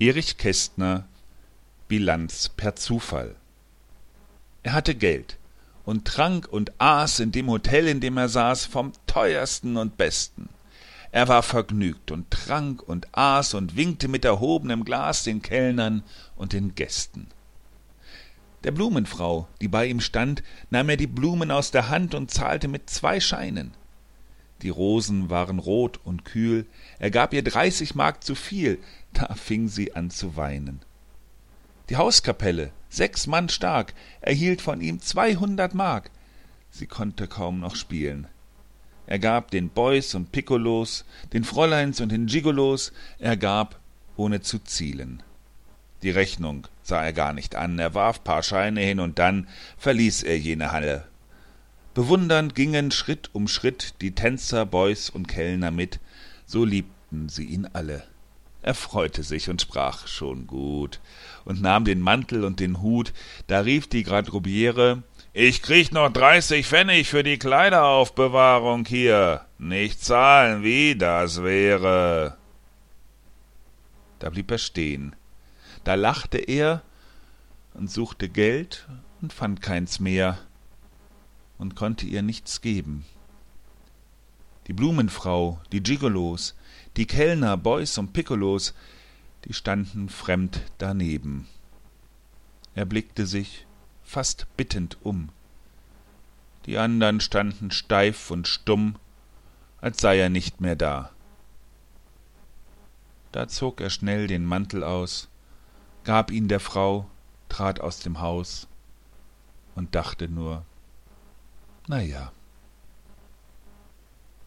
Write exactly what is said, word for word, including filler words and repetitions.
Erich Kästner, Bilanz per Zufall. Er hatte Geld und trank und aß in dem Hotel, in dem er saß, vom teuersten und besten. Er war vergnügt und trank und aß und winkte mit erhobenem Glas den Kellnern und den Gästen. Der Blumenfrau, die bei ihm stand, nahm er die Blumen aus der Hand und zahlte mit zwei Scheinen. Die Rosen waren rot und kühl, er gab ihr dreißig Mark zu viel, da fing sie an zu weinen. Die Hauskapelle, sechs Mann stark, erhielt von ihm zweihundert Mark, sie konnte kaum noch spielen. Er gab den Boys und Piccolos, den Fräuleins und den Gigolos, er gab, ohne zu zielen. Die Rechnung sah er gar nicht an, er warf paar Scheine hin und dann verließ er jene Halle. Bewundernd gingen Schritt um Schritt die Tänzer, Boys und Kellner mit, so liebten sie ihn alle. Er freute sich und sprach schon gut und nahm den Mantel und den Hut, da rief die Garderobiere: »Ich krieg noch dreißig Pfennig für die Kleideraufbewahrung hier, nicht zahlen, wie das wäre.« Da blieb er stehen, da lachte er und suchte Geld und fand keins mehr und konnte ihr nichts geben. Die Blumenfrau, die Gigolos, die Kellner, Boys und Piccolos, die standen fremd daneben. Er blickte sich fast bittend um. Die andern standen steif und stumm, als sei er nicht mehr da. Da zog er schnell den Mantel aus, gab ihn der Frau, trat aus dem Haus und dachte nur: Na ja.